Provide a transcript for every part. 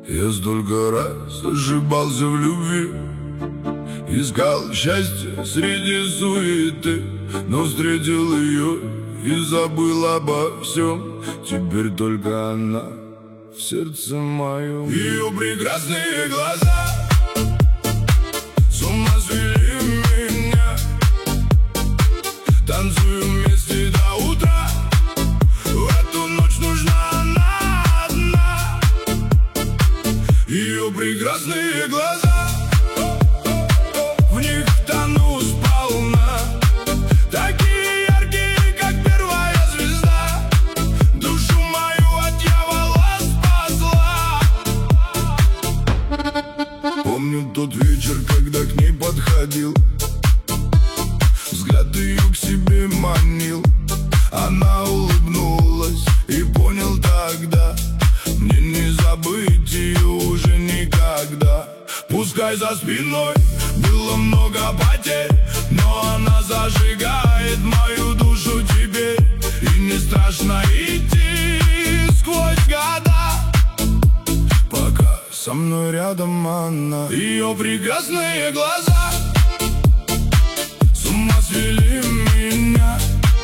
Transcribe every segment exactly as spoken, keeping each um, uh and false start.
Я столько раз ошибался в любви, искал счастье среди суеты, но встретил ее и забыл обо всем. Теперь только она в сердце моем. Ее прекрасные глаза с ума свели меня. Танцуем вместе до утра, в эту ночь нужна она одна. Ее прекрасные глаза, в них тону сполна, такие яркие, как первая звезда. Душу мою от дьявола спасла. Помню тот вечер, когда к ней подходил, взгляд ее к себе манил. Она улыбнулась, и понял тогда, мне не забыть ее уже никогда. Пускай за спиной было много потерь, но она зажигает мою душу теперь. И не страшно идти сквозь года, пока со мной рядом она. Ее прекрасные глаза с ума свели меня.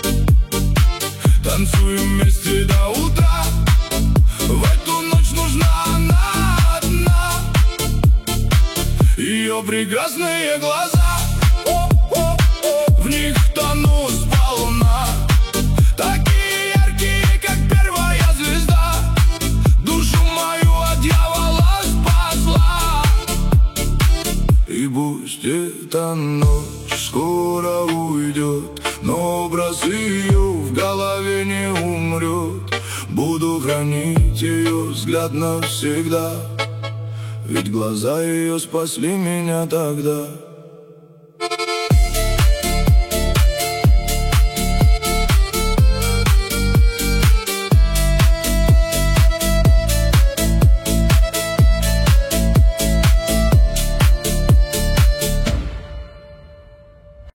Танцуем вместе до утра, в эту ночь нужна она одна. Ее прекрасные глаза, в них тону сполна, такие яркие, как первая звезда. Душу мою от дьявола спасла. И пусть эта ночь скоро уйдет, но образ ее в голове не умрет. Буду хранить ее взгляд навсегда, ведь глаза ее спасли меня тогда.